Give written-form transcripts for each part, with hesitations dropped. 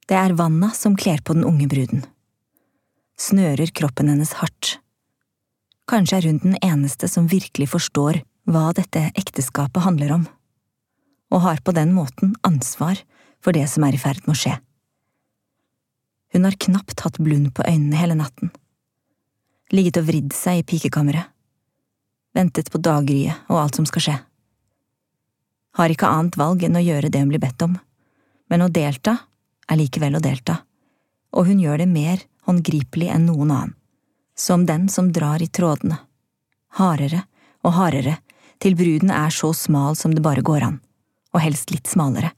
Det Vanna som kler på den unge bruden. Snører kroppen hennes hardt. Kanskje hun den eneste som virkelig forstår hva dette ekteskapet handler om, og har på den måten ansvar for det som I ferd med å skje. Hun har knapt hatt blund på øynene hele natten. Ligget og vridd seg I pikekammeret. Ventet på daggryet og alt som skal skje. Har ikke annet valg enn å gjøre det hun blir bedt om, men å delta likevel å delta, og hun gjør det mer håndgripelig enn noen annen, som den som drar I trådene, hardere og hardere, til bruden så smal som det bare går an, og helst litt smalere.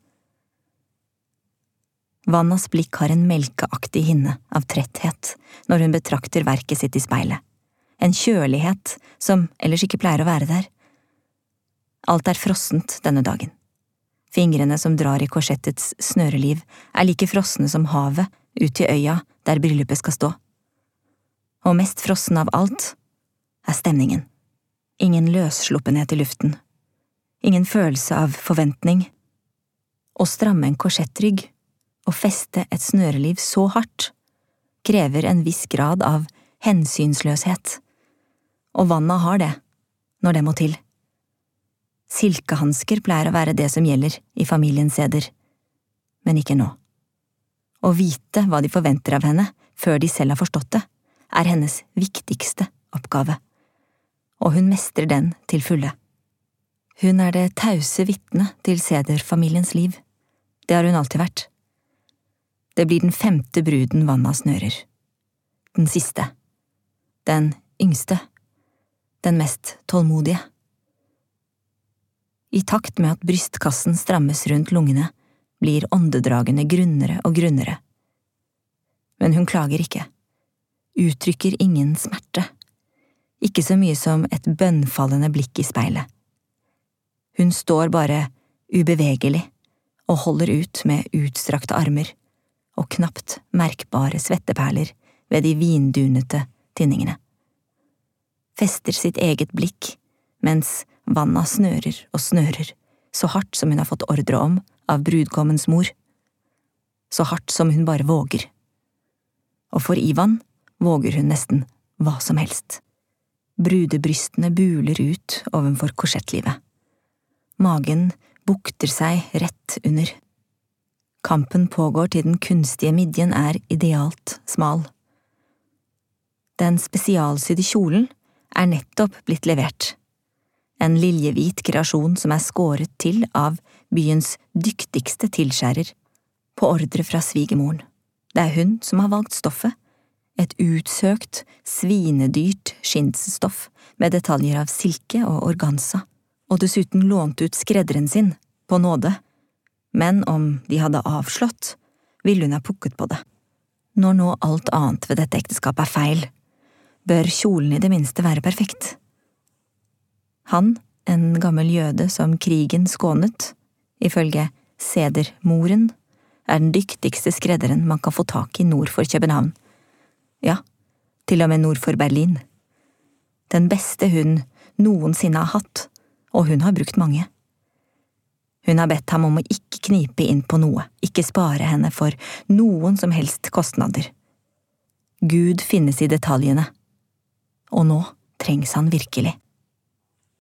Vannas blikk har en melkeaktig hinne av tretthet når hun betrakter verket sitt I speilet, en kjølighet som ellers ikke pleier å være der. Alt frossent denne dagen. Fingrene som drar I korsettets snøreliv like frossne som havet ut til øya der bryllupet skal stå. Og mest frossen av alt stemningen. Ingen løssluppenhet I luften. Ingen følelse av forventning. Å stramme en korsettrygg og feste et snøreliv så hardt krever en viss grad av hensynsløshet, og Vanna har det, når det må til. Silkehansker pleier å være det som gjelder I familiens seder, men ikke nå. Å vite hva de forventer av henne før de selv har forstått det, hennes viktigste oppgave, og hun mestrer den til fulle. Hun det tause vitne til sederfamiliens liv. Det har hun alltid vært. Det blir den 5. bruden Vanna snører. Den siste. Den yngste. Den mest tålmodige. I takt med at brystkassen strammes rundt lungene, blir åndedragene grunnere og grunnere. Men hun klager ikke. Uttrykker ingen smerte. Ikke så mye som et bønnfallende blikk I speilet. Hun står bare ubevegelig og holder ut med utstrakte armer og knapt merkbare svetteperler ved de vindunete tinningene. Fester sitt eget blikk, mens Vanna snører og snører, så hardt som hun har fått ordre om av brudgommens mor. Så hardt som hun bare våger. Og for Ivan våger hun nesten hva som helst. Brudebrystene buler ut ovenfor korsettlivet. Magen bukter seg rett under. Kampen pågår til den kunstige midjen idealt smal. Den spesialsydde kjolen nettopp blitt levert. En liljehvit kreasjon som skåret til av byens dyktigste tilskjærer, på ordre fra svigermoren. Det hun som har valgt stoffet, et utsøkt, svinedyrt skinnstoff med detaljer av silke og organza, og dessuten lånt ut skredderen sin, på nåde. Men om de hadde avslått, ville hun ha pukket på det. Når nå alt annet ved dette ekteskapet feil, bør kjolen I det minste være perfekt. Han, en gammel jøde som krigen skånet, ifølge sedermoren, den dyktigste skredderen man kan få tak I nord for København. Ja, til og med nord for Berlin. Den beste hun noensinne har hatt, og hun har brukt mange. Hun har bedt ham om å ikke knipe inn på noe, ikke spare henne for noen som helst kostnader. Gud finnes I detaljene, og nå trengs han virkelig.